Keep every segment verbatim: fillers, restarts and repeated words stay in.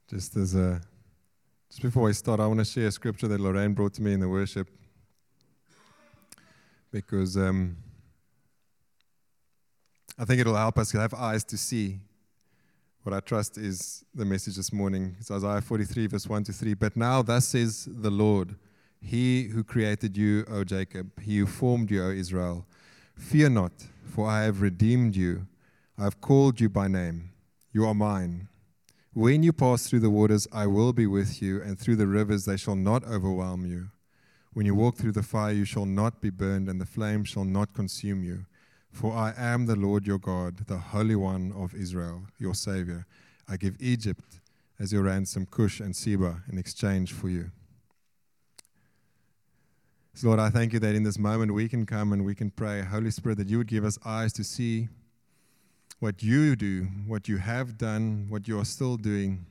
Just as a, just before we start, I want to share a scripture that Lorraine brought to me in the worship, because um, I think it'll help us have eyes to see. What I trust is the message this morning. It's Isaiah forty-three, verse one to three. But now thus says the Lord, He who created you, O Jacob, He who formed you, O Israel. Fear not, for I have redeemed you. I have called you by name. You are mine. When you pass through the waters, I will be with you, and through the rivers they shall not overwhelm you. When you walk through the fire, you shall not be burned, and the flame shall not consume you. For I am the Lord your God, the Holy One of Israel, your Savior. I give Egypt as your ransom, Cush and Seba in exchange for you. So Lord, I thank you that in this moment we can come and we can pray, Holy Spirit, that you would give us eyes to see what you do, what you have done, what you are still doing.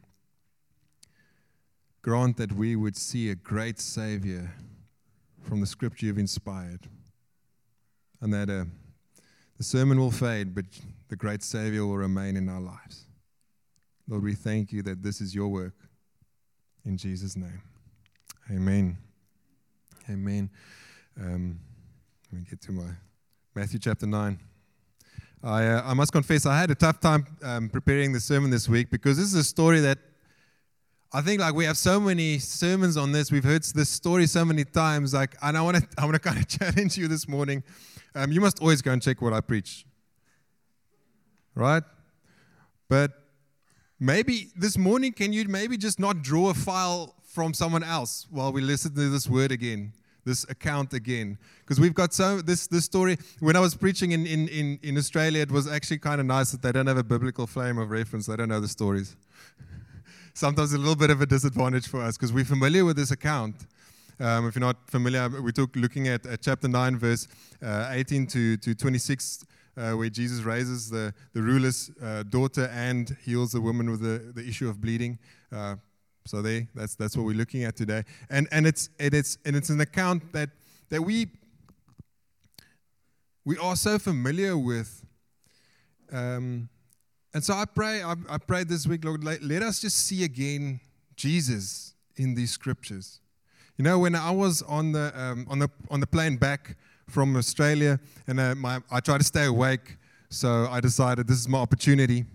Grant that we would see a great Savior from the scripture you've inspired. And that uh, the sermon will fade, but the great Savior will remain in our lives. Lord, we thank you that this is your work. In Jesus' name. Amen. Amen. Um, let me get to my Matthew chapter nine. I, uh, I must confess, I had a tough time um, preparing the sermon this week, because this is a story that I think, like, we have so many sermons on this. We've heard this story so many times. Like, and I want to, I want to kind of challenge you this morning. Um, you must always go and check what I preach, right? But maybe this morning, can you maybe just not draw a file from someone else while we listen to this word again? This account again, because we've got so this this story. When I was preaching in, in, in, in Australia, it was actually kind of nice that they don't have a biblical frame of reference. They don't know the stories. Sometimes a little bit of a disadvantage for us, because we're familiar with this account. Um, if you're not familiar, we took looking at, at chapter nine, verse uh, eighteen to, to twenty-six, uh, where Jesus raises the, the ruler's uh, daughter and heals the woman with the, the issue of bleeding. Uh, So there, that's that's what we're looking at today, and and it's and it's and it's an account that that we we are so familiar with, um, and so I pray I, I pray this week, Lord, let, let us just see again Jesus in these scriptures. You know, when I was on the um, on the on the plane back from Australia, and uh, my I tried to stay awake, so I decided this is my opportunity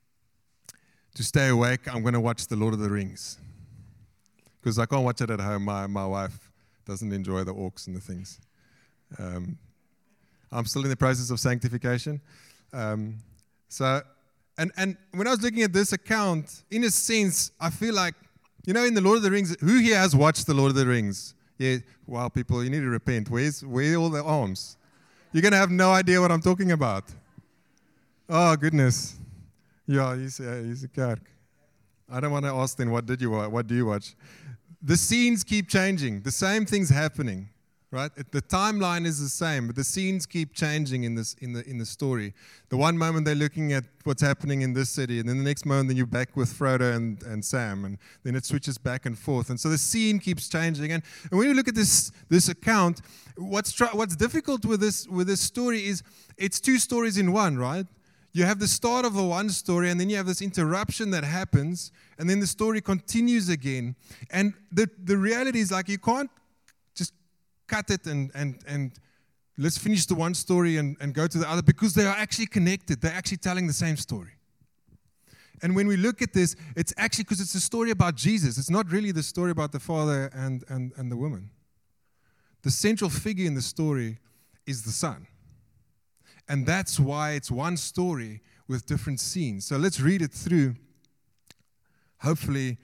to stay awake. I'm going to watch The Lord of the Rings, because I can't watch it at home. My my wife doesn't enjoy the orcs and the things. Um, I'm still in the process of sanctification. Um, so, and and when I was looking at this account, in a sense, I feel like, you know, in The Lord of the Rings, who here has watched The Lord of the Rings? Yeah, wow, people, you need to repent. Where's where are all the arms? You're going to have no idea what I'm talking about. Oh, goodness. Yeah, he's a, he's a kerk. I don't want to ask then, what did you watch? What do you watch? The scenes keep changing. The same thing's happening, right? The timeline is the same, but the scenes keep changing in this in the in the story. The one moment they're looking at what's happening in this city, and then the next moment then you're back with Frodo and, and Sam, and then it switches back and forth. And so the scene keeps changing. And, and when you look at this this account, what's tr- what's difficult with this with this story is it's two stories in one, right? You have the start of the one story, and then you have this interruption that happens, and then the story continues again. And the, the reality is, like, you can't just cut it and and and let's finish the one story and, and go to the other, because they are actually connected. They're actually telling the same story. And when we look at this, it's actually because it's a story about Jesus. It's not really the story about the father and, and, and the woman. The central figure in the story is the son. And that's why it's one story with different scenes. So let's read it through. Hopefully,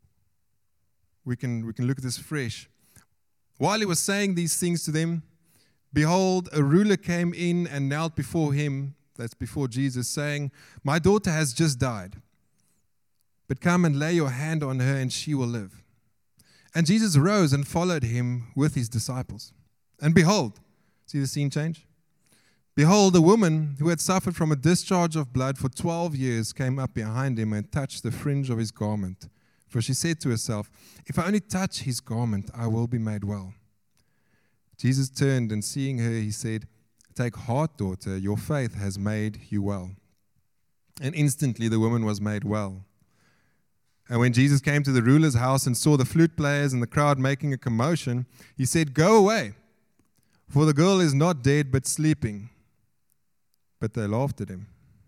we can we can look at this fresh. While he was saying these things to them, behold, a ruler came in and knelt before him, that's before Jesus, saying, My daughter has just died, but come and lay your hand on her and she will live. And Jesus rose and followed him with his disciples. And behold, see the scene change? Behold, a woman who had suffered from a discharge of blood for twelve years came up behind him and touched the fringe of his garment. For she said to herself, If I only touch his garment, I will be made well. Jesus turned, and seeing her, he said, Take heart, daughter, your faith has made you well. And instantly the woman was made well. And when Jesus came to the ruler's house and saw the flute players and the crowd making a commotion, he said, "Go away, for the girl is not dead but sleeping." But they laughed at him.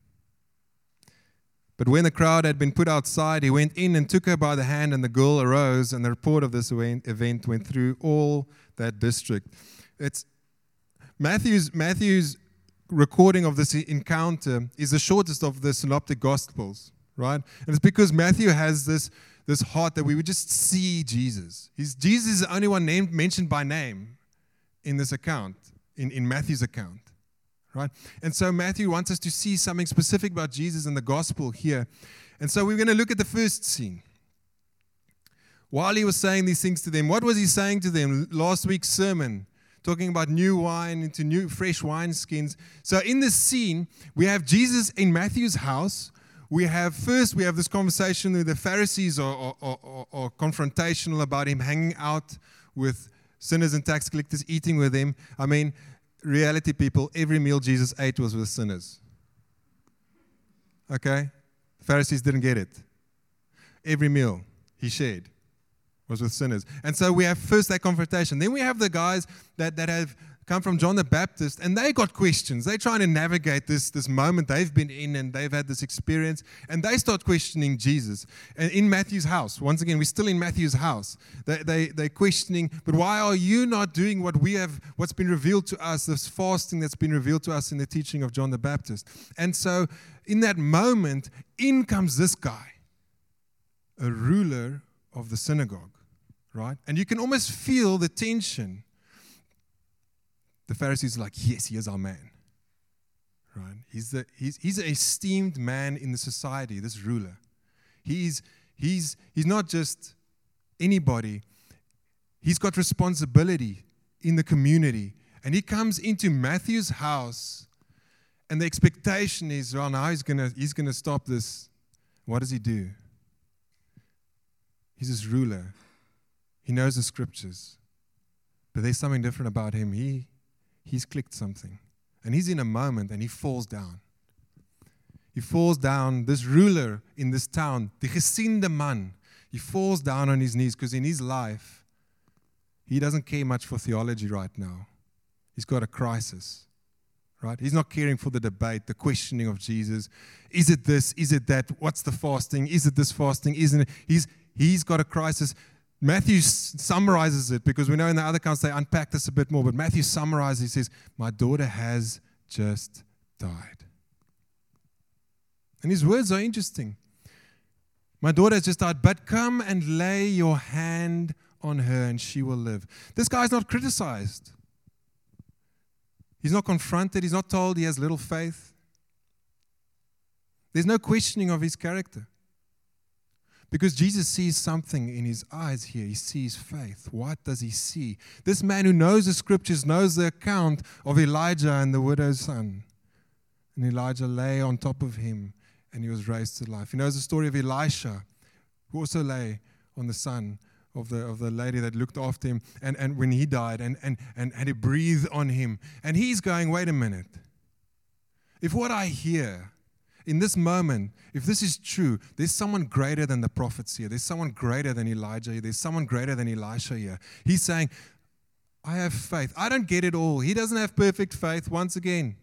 But when the crowd had been put outside, he went in and took her by the hand, and the girl arose, and the report of this event went through all that district. It's Matthew's, Matthew's recording of this encounter is the shortest of the synoptic gospels, right? And it's because Matthew has this, this heart that we would just see Jesus. He's, Jesus is the only one named, mentioned by name in this account, in, in Matthew's account. Right? And so Matthew wants us to see something specific about Jesus in the gospel here. And so we're going to look at the first scene. While he was saying these things to them, what was he saying to them? Last week's sermon, talking about new wine into new fresh wineskins. So in this scene, we have Jesus in Matthew's house. We have first, we have this conversation with the Pharisees are, are, are, are confrontational about him hanging out with sinners and tax collectors, eating with them. I mean, reality, people, every meal Jesus ate was with sinners. Okay? Pharisees didn't get it. Every meal he shared was with sinners. And so we have first that confrontation. Then we have the guys that, that have come from John the Baptist, and they got questions. They're trying to navigate this, this moment they've been in, and they've had this experience, and they start questioning Jesus. And in Matthew's house, once again, we're still in Matthew's house. They, they, they're questioning, but why are you not doing what we have, what's been revealed to us, this fasting that's been revealed to us in the teaching of John the Baptist? And so in that moment, in comes this guy, a ruler of the synagogue, right? And you can almost feel the tension. The Pharisees are like, yes, he is our man, right? He's, the, he's, he's an esteemed man in the society, this ruler. He's, he's, he's not just anybody. He's got responsibility in the community. And he comes into Matthew's house, and the expectation is, well, now he's going he's gonna stop this. What does he do? He's this ruler. He knows the scriptures. But there's something different about him. He... He's clicked something. And he's in a moment and he falls down. He falls down, this ruler in this town, the gesiende man, he falls down on his knees because in his life, he doesn't care much for theology right now. He's got a crisis, right? He's not caring for the debate, the questioning of Jesus. Is it this? Is it that? What's the fasting? Is it this fasting? Isn't it? He's, he's got a crisis. Matthew summarizes it because we know in the other accounts they unpack this a bit more. But Matthew summarizes, he says, my daughter has just died. And his words are interesting. My daughter has just died, but come and lay your hand on her and she will live. This guy's not criticized. He's not confronted. He's not told he has little faith. There's no questioning of his character. Because Jesus sees something in his eyes here. He sees faith. What does he see? This man who knows the scriptures knows the account of Elijah and the widow's son. And Elijah lay on top of him and he was raised to life. He knows the story of Elisha, who also lay on the son of the of the lady that looked after him. And, and when he died and, and, and had to breathe on him. And he's going, wait a minute. If what I hear in this moment, if this is true, there's someone greater than the prophets here. There's someone greater than Elijah here. There's someone greater than Elisha here. He's saying, I have faith. I don't get it all. He doesn't have perfect faith. Once again,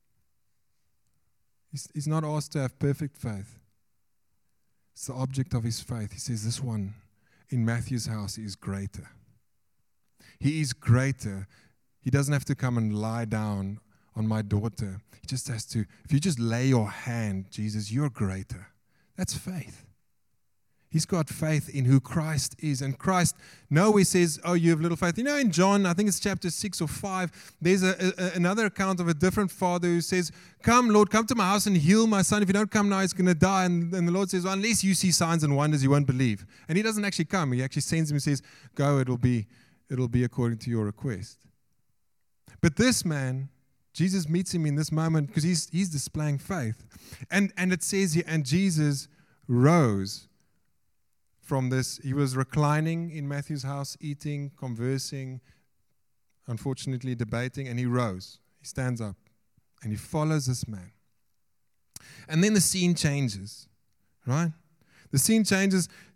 he's, he's not asked to have perfect faith. It's the object of his faith. He says this one in Matthew's house is greater. He is greater. He doesn't have to come and lie down on my daughter. He just has to, if you just lay your hand, Jesus, you're greater. That's faith. He's got faith in who Christ is. And Christ nowhere says, oh, you have little faith. You know, in John, I think it's chapter six or five, there's a, a, another account of a different father who says, come, Lord, come to my house and heal my son. If you don't come now, he's going to die. And, and the Lord says, well, unless you see signs and wonders, you won't believe. And he doesn't actually come. He actually sends him and says, go, it'll be, it'll be according to your request. But this man, Jesus meets him in this moment because he's, he's displaying faith. And, and it says here, and Jesus rose from this. He was reclining in Matthew's house, eating, conversing, unfortunately debating, and he rose. He stands up and he follows this man. And then the scene changes, right? The scene changes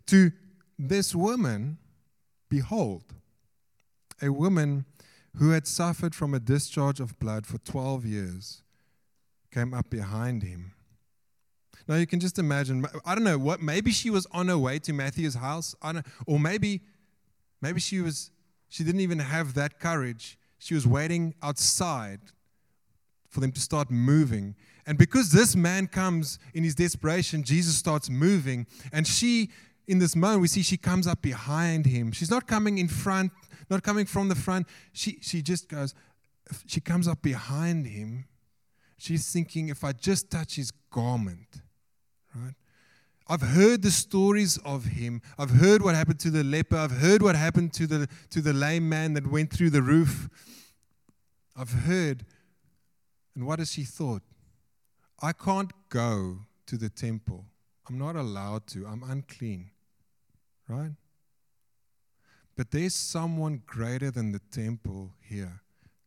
to this woman, behold, a woman who had suffered from a discharge of blood for twelve years came up behind him. Now you can just imagine, I don't know what, maybe she was on her way to Matthew's house, I don't, or maybe, maybe she was, she didn't even have that courage. She was waiting outside for them to start moving. And because this man comes in his desperation, Jesus starts moving. And she, in this moment, we see she comes up behind him. She's not coming in front, not coming from the front. She, she just goes, she comes up behind him. She's thinking, if I just touch his garment, right? I've heard the stories of him. I've heard what happened to the leper. I've heard what happened to the, to the lame man that went through the roof. I've heard. And what has she thought? I can't go to the temple. I'm not allowed to. I'm unclean. Right? But there's someone greater than the temple here.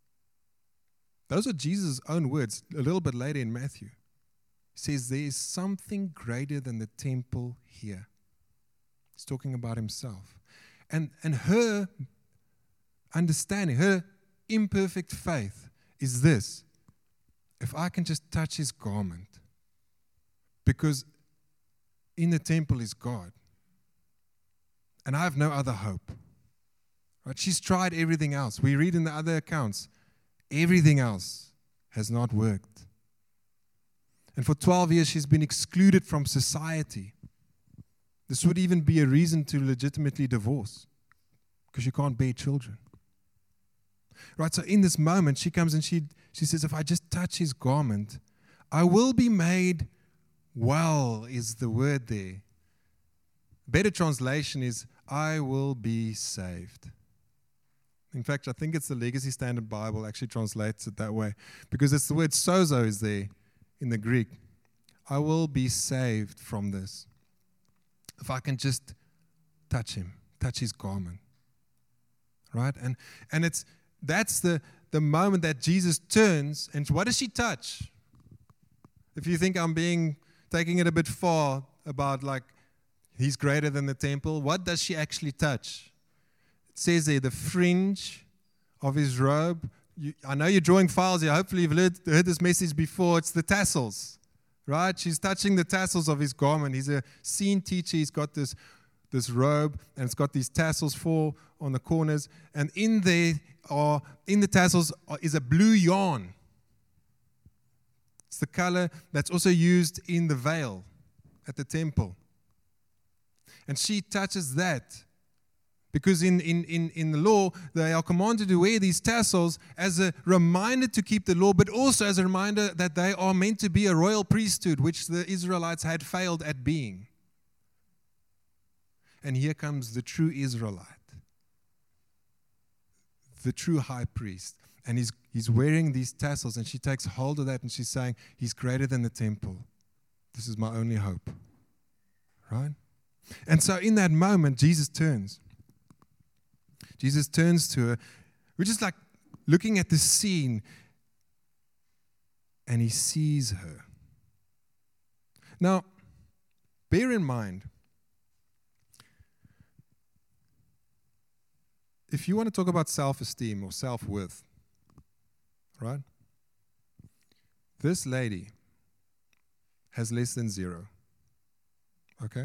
Those are Jesus' own words a little bit later in Matthew. He says there is something greater than the temple here. He's talking about himself. And, and her understanding, her imperfect faith is this. If I can just touch his garment, because in the temple is God, and I have no other hope. Right? She's tried everything else. We read in the other accounts, everything else has not worked. And for twelve years, she's been excluded from society. This would even be a reason to legitimately divorce, because you can't bear children. Right, so in this moment, she comes and she, she says, if I just touch his garment, I will be made well, is the word there. Better translation is, I will be saved. In fact, I think it's the Legacy Standard Bible actually translates it that way, because it's the word sozo is there in the Greek. I will be saved from this. If I can just touch him, touch his garment. Right? And and it's that's the, the moment that Jesus turns, and what does she touch? If you think I'm being taking it a bit far about like he's greater than the temple, what does she actually touch? It says there, the fringe of his robe. You, I know you're drawing files here. Hopefully you've heard, heard this message before. It's the tassels, right? She's touching the tassels of his garment. He's a scene teacher. He's got this, this robe, and it's got these tassels, four on the corners. And in there are, in the tassels are, is a blue yarn. It's the color that's also used in the veil at the temple. And she touches that. Because in, in, in, in the law, they are commanded to wear these tassels as a reminder to keep the law, but also as a reminder that they are meant to be a royal priesthood, which the Israelites had failed at being. And here comes the true Israelite, the true high priest. And he's, he's wearing these tassels, and she takes hold of that, and she's saying, he's greater than the temple. This is my only hope. Right? And so in that moment, Jesus turns. Jesus turns to her. We're just like looking at the scene, and he sees her. Now, bear in mind, if you want to talk about self-esteem or self-worth, right? This lady has less than zero. Okay?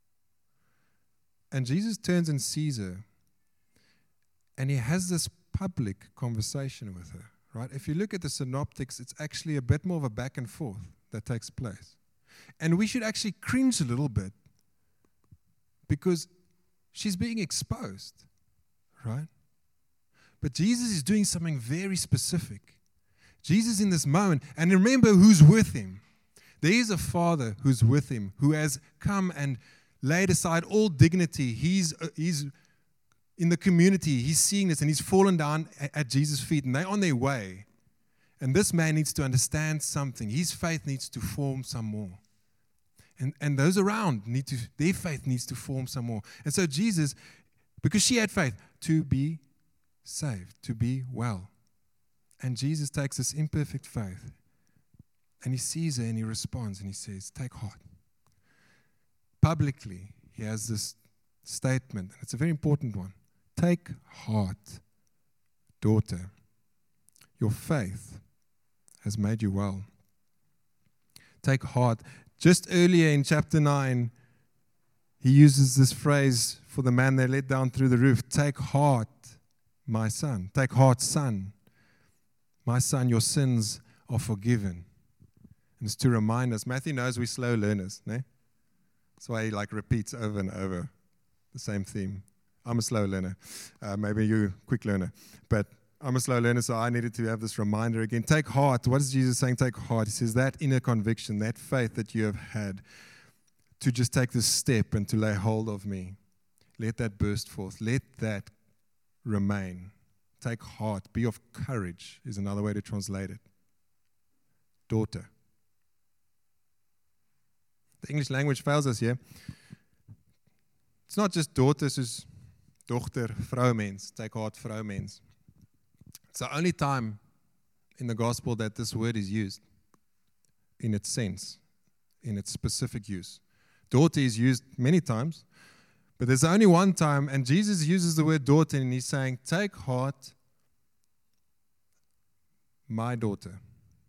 And Jesus turns and sees her. And he has this public conversation with her, right? If you look at the synoptics, it's actually a bit more of a back and forth that takes place. And we should actually cringe a little bit because she's being exposed, right? But Jesus is doing something very specific. Jesus in this moment, and remember who's with him. There is a Father who's with him, who has come and laid aside all dignity. He's uh, he's in the community, he's seeing this, and he's fallen down at, at Jesus' feet, and they're on their way. And this man needs to understand something. His faith needs to form some more. And, and those around need to, their faith needs to form some more. And so Jesus, because she had faith, to be saved, to be well. And Jesus takes this imperfect faith, and he sees her, and he responds, and he says, take heart. Publicly, he has this statement. It's a very important one. Take heart, daughter. Your faith has made you well. Take heart. Just earlier in chapter nine, he uses this phrase for the man they let down through the roof. Take heart, my son. Take heart, son. My son, your sins are forgiven. And it's to remind us. Matthew knows we're slow learners. Ne? That's why he like repeats over and over the same theme. I'm a slow learner. Uh, maybe you're a quick learner. But I'm a slow learner, so I needed to have this reminder again. Take heart. What is Jesus saying? Take heart. He says that inner conviction, that faith that you have had to just take this step and to lay hold of me. Let that burst forth. Let that remain. Take heart. Be of courage is another way to translate it. Daughter. The English language fails us here. It's not just daughter, soos dochter, vrouwmens. Take heart, vrouwmens. It's the only time in the gospel that this word is used in its sense, in its specific use. Daughter is used many times, but there's only one time, and Jesus uses the word daughter, and he's saying, take heart, my daughter.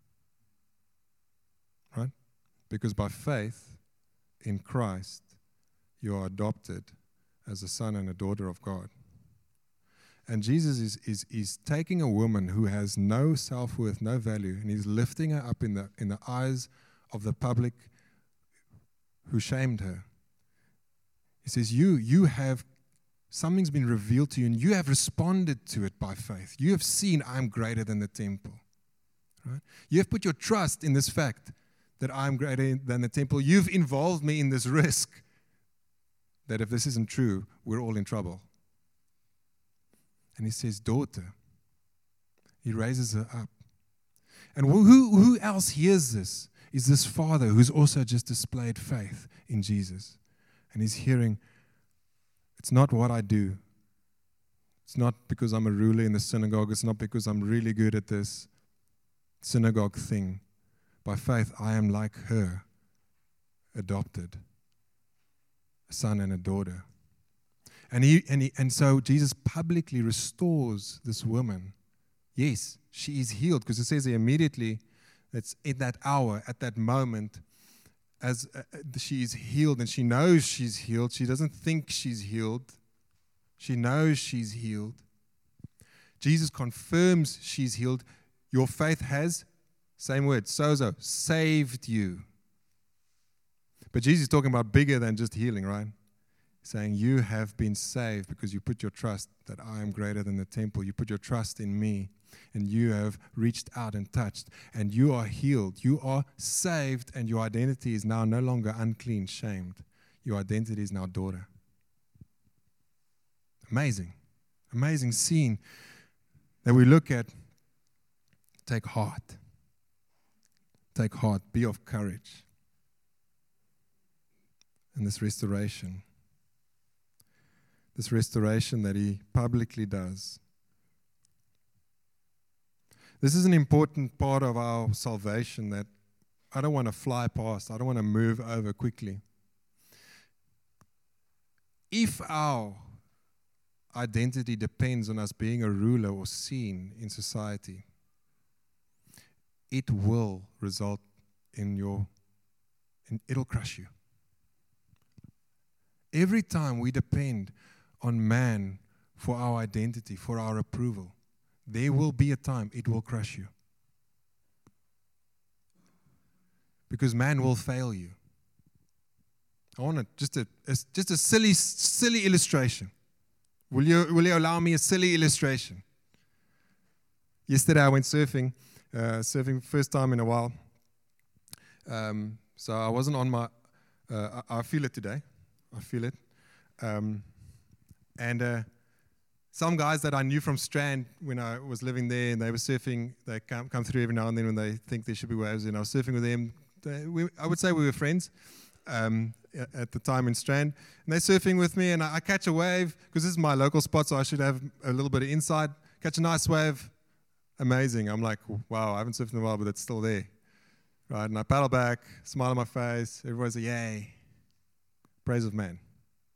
Right? Because by faith in Christ, you are adopted as a son and a daughter of God. And Jesus is, is, is taking a woman who has no self-worth, no value, and he's lifting her up in the, in the eyes of the public who shamed her. He says, you, you have, something's been revealed to you, and you have responded to it by faith. You have seen I'm greater than the temple. Right? You have put your trust in this fact that I'm greater than the temple. You've involved me in this risk that if this isn't true, we're all in trouble. And he says, daughter. He raises her up. And who, who else hears this is this father who's also just displayed faith in Jesus. And he's hearing, it's not what I do. It's not because I'm a ruler in the synagogue. It's not because I'm really good at this synagogue thing. By faith, I am like her, adopted, a son and a daughter. And he and he, and so Jesus publicly restores this woman. Yes, she is healed, because it says here immediately, it's in that hour, at that moment, as uh, she is healed, and she knows she's healed. She doesn't think she's healed. She knows she's healed. Jesus confirms she's healed. Your faith has, same word, sozo, saved you. But Jesus is talking about bigger than just healing, right? Saying you have been saved because you put your trust that I am greater than the temple. You put your trust in me, and you have reached out and touched, and you are healed. You are saved, and your identity is now no longer unclean, shamed. Your identity is now daughter. Amazing, amazing scene that we look at. Take heart. Take heart. Be of courage. And this restoration. This restoration that he publicly does. This is an important part of our salvation that I don't want to fly past. I don't want to move over quickly. If our identity depends on us being a ruler or seen in society, it will result in your, in, it'll crush you. Every time we depend on man for our identity, for our approval, there will be a time it will crush you. Because man will fail you. I want to, just a, a just a silly, silly illustration. Will you, will you allow me a silly illustration? Yesterday I went surfing, uh, surfing first time in a while. Um, so I wasn't on my, uh, I, I feel it today. I feel it. Um, and uh, some guys that I knew from Strand when I was living there, and they were surfing, they come, come through every now and then when they think there should be waves, and I was surfing with them. They, we, I would say we were friends um, at the time in Strand. And they're surfing with me, and I, I catch a wave, because this is my local spot, so I should have a little bit of insight. Catch a nice wave. Amazing. I'm like, wow, I haven't surfed in a while, but it's still there. Right? And I paddle back, smile on my face. Everyone's like, yay. Praise of man.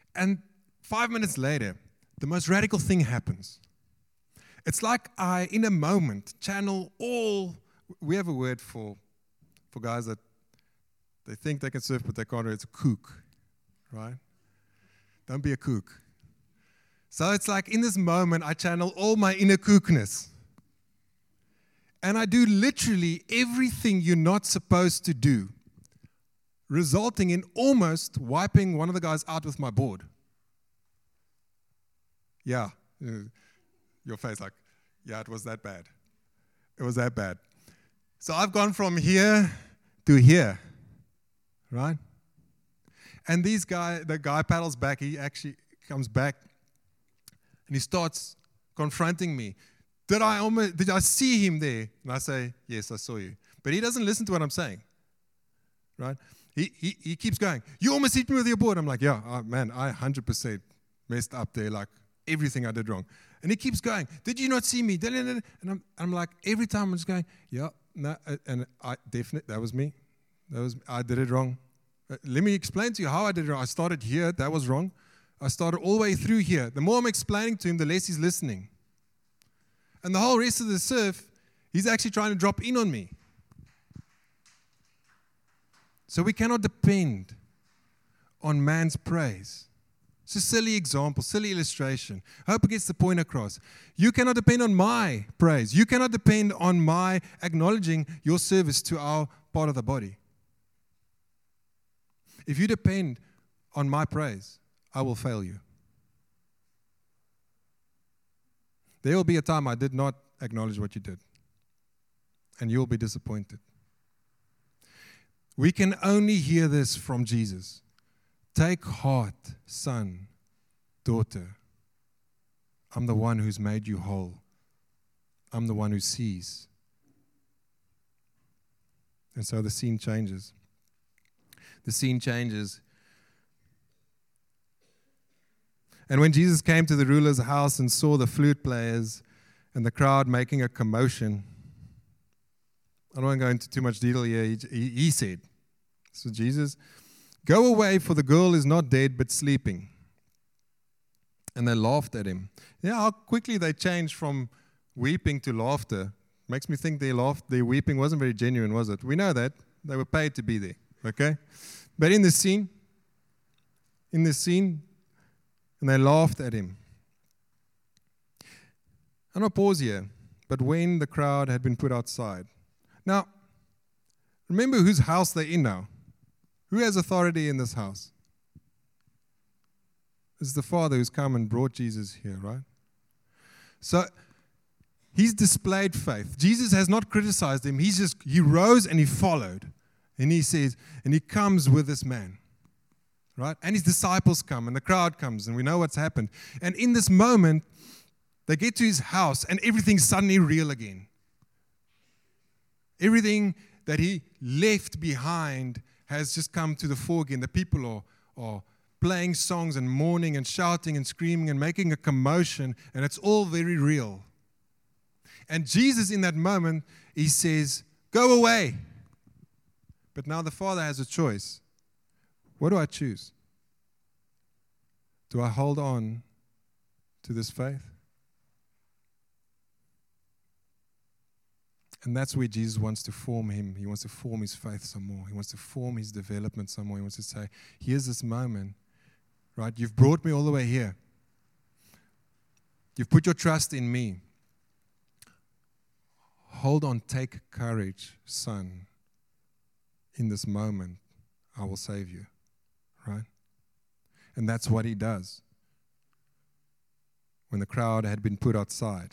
And five minutes later, the most radical thing happens. It's like I, in a moment, channel all, we have a word for, for guys that they think they can surf, but they can't. It's a kook, right? Don't be a kook. So it's like in this moment, I channel all my inner kookness. And I do literally everything you're not supposed to do, resulting in almost wiping one of the guys out with my board. Yeah. Your face like, yeah, it was that bad. It was that bad. So I've gone from here to here, right? And these guy, the guy paddles back. He actually comes back, and he starts confronting me. Did I almost, did I see him there? And I say, yes, I saw you. But he doesn't listen to what I'm saying, right? He he, he keeps going. You almost hit me with your board. I'm like, yeah, oh, man, I one hundred percent messed up there, like everything I did wrong. And he keeps going. Did you not see me? And I'm, I'm like, every time I'm just going, yeah, no, and I definitely, that was me. That was, I did it wrong. Let me explain to you how I did it wrong. I started here, that was wrong. I started all the way through here. The more I'm explaining to him, the less he's listening. And the whole rest of the surf, he's actually trying to drop in on me. So we cannot depend on man's praise. It's a silly example, silly illustration. I hope it gets the point across. You cannot depend on my praise. You cannot depend on my acknowledging your service to our part of the body. If you depend on my praise, I will fail you. There will be a time I did not acknowledge what you did, and you'll be disappointed. We can only hear this from Jesus. Take heart, son, daughter. I'm the one who's made you whole. I'm the one who sees. And so the scene changes. The scene changes. And when Jesus came to the ruler's house and saw the flute players and the crowd making a commotion, I don't want to go into too much detail here. He, he, he said, so Jesus, go away, for the girl is not dead but sleeping. And they laughed at him. Yeah, how quickly they changed from weeping to laughter. Makes me think their laugh, their weeping wasn't very genuine, was it? We know that. They were paid to be there, okay? But in this scene, in this scene, and they laughed at him. I'm going to pause here. But when the crowd had been put outside. Now, remember whose house they're in now. Who has authority in this house? It's the Father who's come and brought Jesus here, right? So, he's displayed faith. Jesus has not criticized him. He's just, he rose and he followed. And he says, and he comes with this man. Right? And his disciples come, and the crowd comes, and we know what's happened. And in this moment, they get to his house, and everything's suddenly real again. Everything that he left behind has just come to the fore again. The people are, are playing songs and mourning and shouting and screaming and making a commotion, and it's all very real. And Jesus, in that moment, he says, go away. But now the Father has a choice. What do I choose? Do I hold on to this faith? And that's where Jesus wants to form him. He wants to form his faith some more. He wants to form his development some more. He wants to say, here's this moment, right? You've brought me all the way here. You've put your trust in me. Hold on, take courage, son. In this moment, I will save you. Right? And that's what he does. When the crowd had been put outside.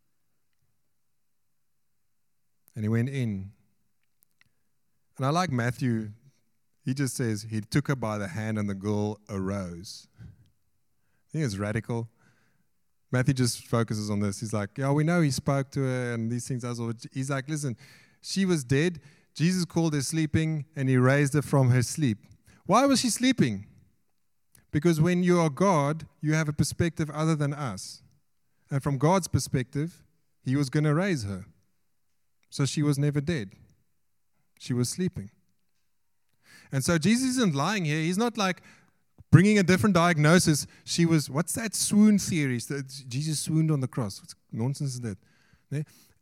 And he went in. And I like Matthew. He just says, he took her by the hand and the girl arose. I think it's radical. Matthew just focuses on this. He's like, yeah, we know he spoke to her and these things. He's like, listen, she was dead. Jesus called her sleeping and he raised her from her sleep. Why was she sleeping? Because when you are God, you have a perspective other than us. And from God's perspective, he was going to raise her. So she was never dead. She was sleeping. And so Jesus isn't lying here. He's not like bringing a different diagnosis. She was, what's that swoon theory? That Jesus swooned on the cross. What nonsense is that? Ne?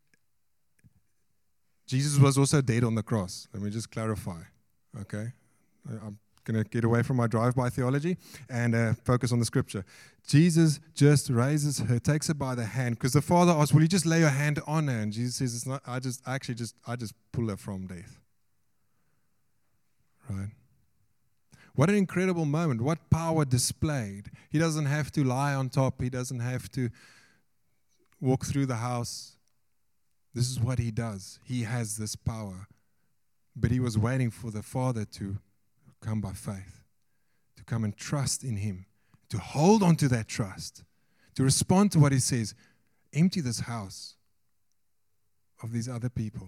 Jesus was also dead on the cross. Let me just clarify. Okay? I'm going to get away from my drive-by theology and uh, focus on the scripture. Jesus just raises her, takes her by the hand, because the Father asks, will you just lay your hand on her? And Jesus says, it's not, I just, actually just, I just pull her from death. Right? What an incredible moment. What power displayed. He doesn't have to lie on top. He doesn't have to walk through the house. This is what he does. He has this power. But he was waiting for the Father to come by faith, to come and trust in him, to hold on to that trust, to respond to what he says. Empty this house of these other people.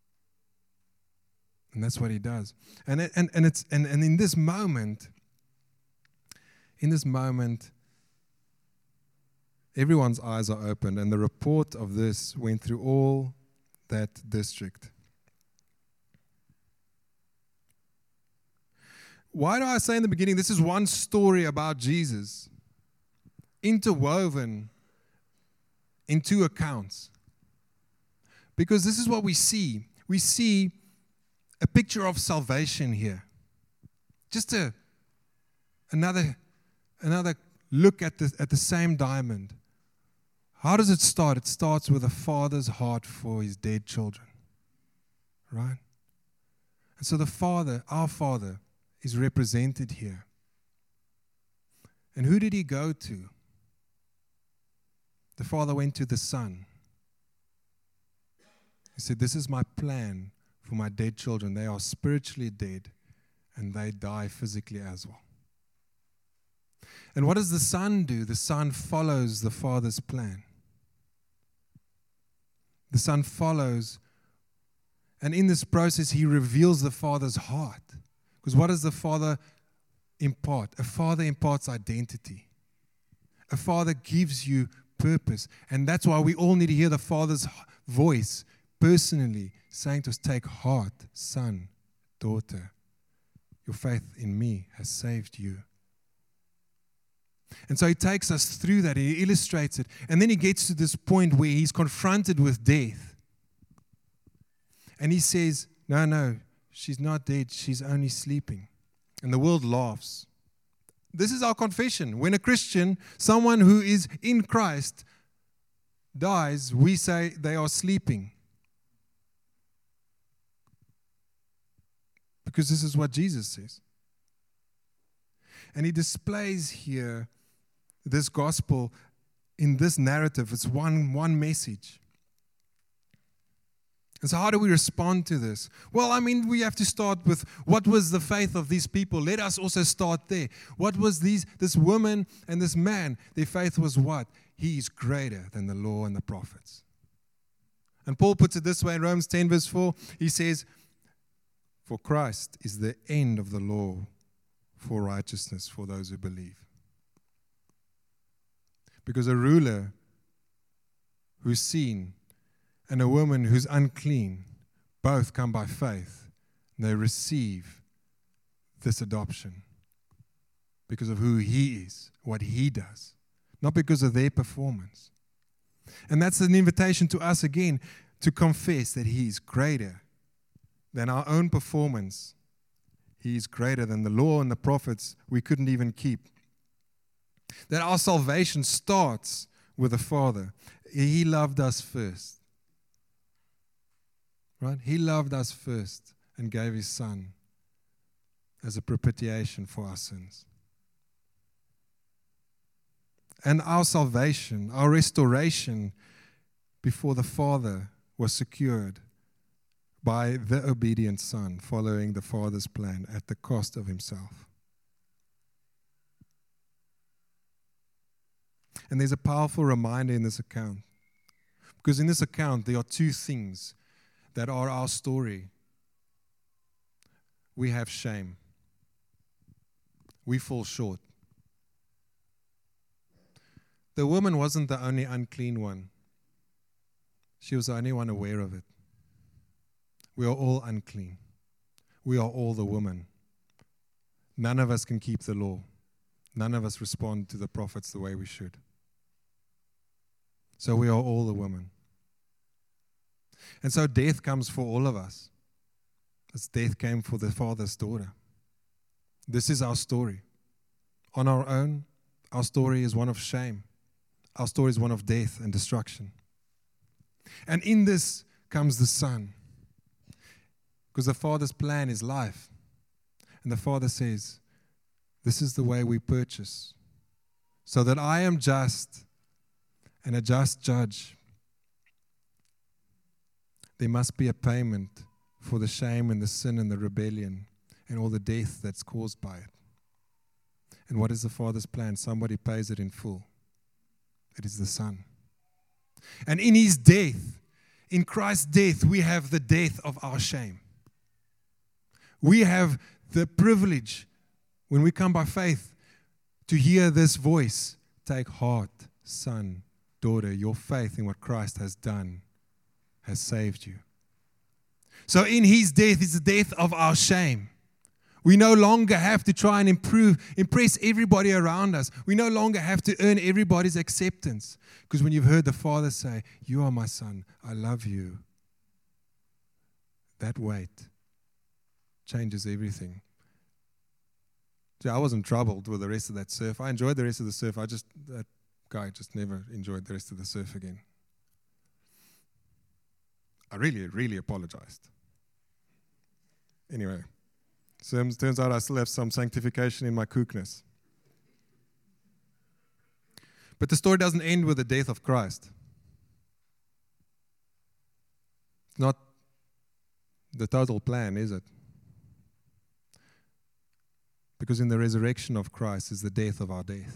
And that's what he does. And it, and and it's and, and in this moment, in this moment, everyone's eyes are opened, and the report of this went through all that district. Why do I say in the beginning, this is one story about Jesus, interwoven in two accounts? Because this is what we see. We see a picture of salvation here. Just a another another look at the at the same diamond. How does it start? It starts with a father's heart for his dead children. Right? And so the Father, our Father, is represented here. And who did he go to? The Father went to the Son. He said, this is my plan for my dead children. They are spiritually dead, and they die physically as well. And what does the Son do? The Son follows the Father's plan. The Son follows, and in this process, he reveals the Father's heart. Because what does the Father impart? A father imparts identity. A father gives you purpose. And that's why we all need to hear the Father's voice personally saying to us, take heart, son, daughter. Your faith in me has saved you. And so he takes us through that. He illustrates it. And then he gets to this point where he's confronted with death. And he says, no, no. She's not dead, she's only sleeping. And the world laughs. This is our confession. When a Christian, someone who is in Christ, dies, we say they are sleeping. Because this is what Jesus says. And he displays here this gospel in this narrative. It's one, one message. And so how do we respond to this? Well, I mean, we have to start with what was the faith of these people. Let us also start there. What was these this woman and this man? Their faith was what? He is greater than the law and the prophets. And Paul puts it this way in Romans ten verse four. He says, for Christ is the end of the law for righteousness for those who believe. Because a ruler who's seen and a woman who's unclean, both come by faith. And they receive this adoption because of who he is, what he does, not because of their performance. And that's an invitation to us again to confess that he is greater than our own performance. He is greater than the law and the prophets we couldn't even keep. That our salvation starts with the Father. He loved us first. Right? He loved us first and gave his Son as a propitiation for our sins. And our salvation, our restoration before the Father was secured by the obedient Son, following the Father's plan at the cost of himself. And there's a powerful reminder in this account. Because in this account, there are two things that are our story. We have shame. We fall short. The woman wasn't the only unclean one. She was the only one aware of it. We are all unclean. We are all the woman. None of us can keep the law. None of us respond to the prophets the way we should. So we are all the woman. And so death comes for all of us. As death came for the father's daughter. This is our story. On our own, our story is one of shame. Our story is one of death and destruction. And in this comes the Son. Because the Father's plan is life. And the Father says, this is the way we purchase. So that I am just and a just judge. There must be a payment for the shame and the sin and the rebellion and all the death that's caused by it. And what is the Father's plan? Somebody pays it in full. It is the Son. And in His death, in Christ's death, we have the death of our shame. We have the privilege, when we come by faith, to hear this voice. Take heart, son, daughter, your faith in what Christ has done has saved you. So in His death is the death of our shame. We no longer have to try and improve, impress everybody around us. We no longer have to earn everybody's acceptance. Because when you've heard the Father say, you are my son, I love you, that weight changes everything. See, I wasn't troubled with the rest of that surf. I enjoyed the rest of the surf. I just, that guy just never enjoyed the rest of the surf again. I really, really apologized. Anyway. So it turns out I still have some sanctification in my kookness. But the story doesn't end with the death of Christ. It's not the total plan, is it? Because in the resurrection of Christ is the death of our death.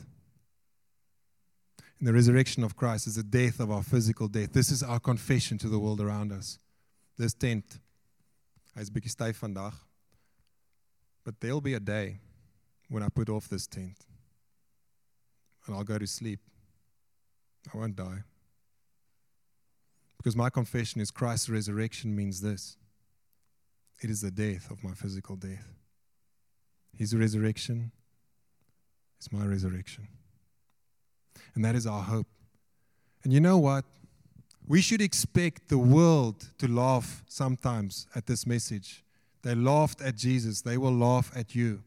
In the resurrection of Christ is the death of our physical death. This is our confession to the world around us. This tent, hy is bietjie styf vandag. But there'll be a day when I put off this tent and I'll go to sleep. I won't die. Because my confession is Christ's resurrection means this. It is the death of my physical death. His resurrection is my resurrection. And that is our hope. And you know what? We should expect the world to laugh sometimes at this message. They laughed at Jesus. They will laugh at you.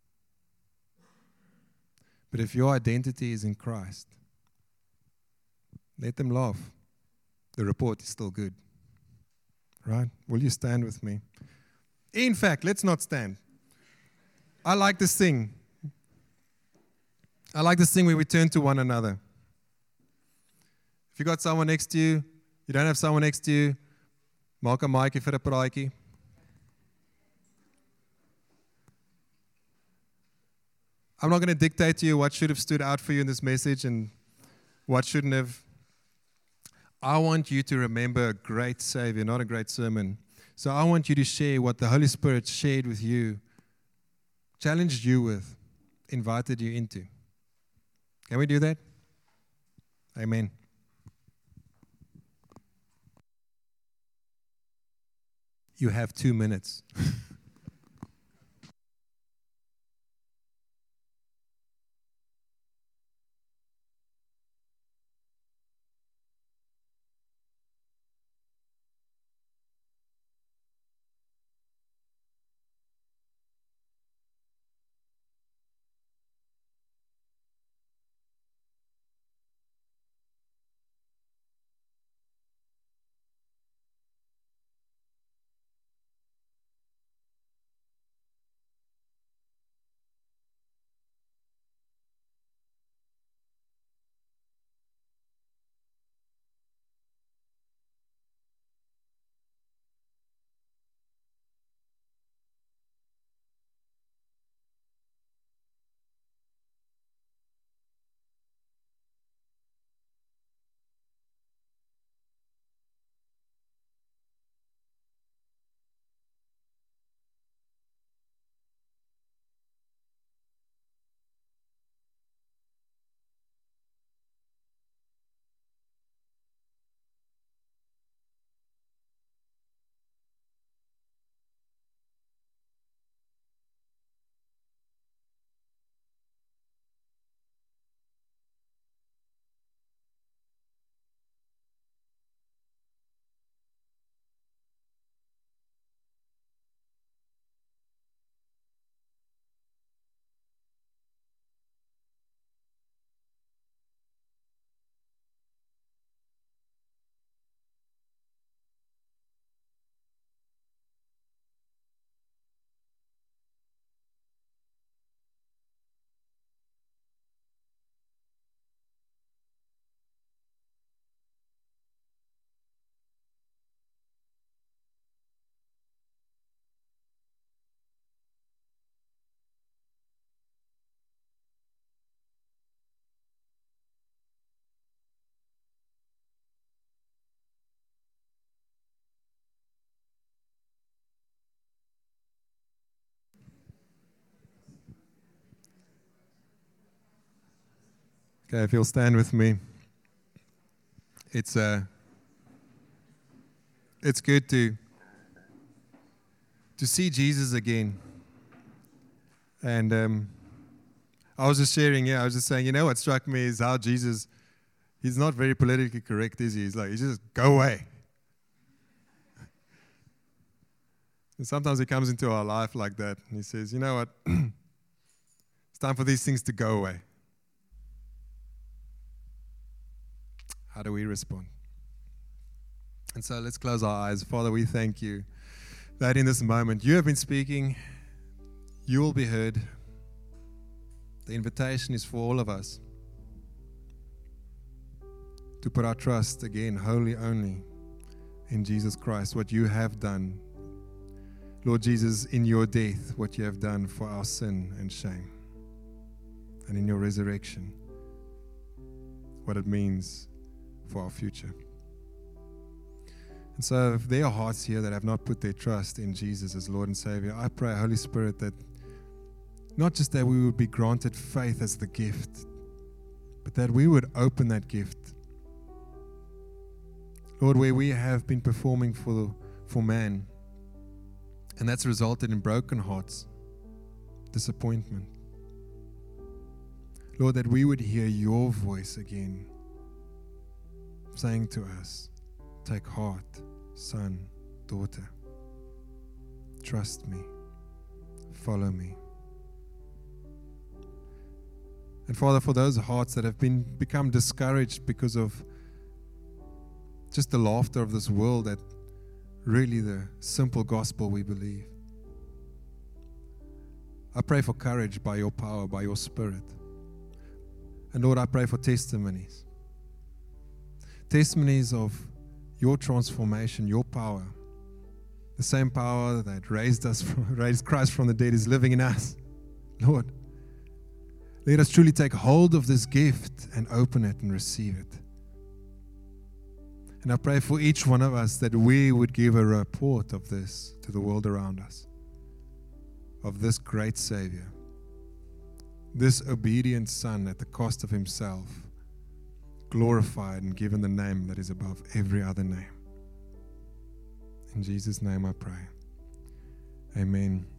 But if your identity is in Christ, let them laugh. The report is still good. Right? Will you stand with me? In fact, let's not stand. I like this thing. I like this thing where we turn to one another. If you got someone next to you, you don't have someone next to you, maak 'n maatjie vir 'n praatjie. I'm not going to dictate to you what should have stood out for you in this message and what shouldn't have. I want you to remember a great Savior, not a great sermon. So I want you to share what the Holy Spirit shared with you, challenged you with, invited you into. Can we do that? Amen. You have two minutes. Okay, if you'll stand with me. It's uh, it's good to to see Jesus again. And um, I was just sharing, yeah, I was just saying, you know what struck me is how Jesus, he's not very politically correct, is he? He's like, he just go away. And sometimes he comes into our life like that, and he says, you know what, it's time for these things to go away. How do we respond? And so let's close our eyes. Father, we thank you that in this moment you have been speaking, you will be heard. The invitation is for all of us to put our trust again, wholly only in Jesus Christ, what you have done. Lord Jesus, in your death, what you have done for our sin and shame, and in your resurrection, what it means for our future. And so if there are hearts here that have not put their trust in Jesus as Lord and Savior, I pray, Holy Spirit, that not just that we would be granted faith as the gift, but that we would open that gift. Lord, where we have been performing for, for man, and that's resulted in broken hearts, disappointment. Lord, that we would hear your voice again, saying to us, take heart, son, daughter. Trust me. Follow me. And Father, for those hearts that have been become discouraged because of just the laughter of this world, that really the simple gospel we believe, I pray for courage by your power, by your Spirit. And Lord, I pray for testimonies. Testimonies of your transformation, your power. The same power that raised us, from, raised Christ from the dead is living in us. Lord, let us truly take hold of this gift and open it and receive it. And I pray for each one of us that we would give a report of this to the world around us, of this great Savior, this obedient Son at the cost of himself, glorified and given the name that is above every other name. In Jesus' name I pray. Amen.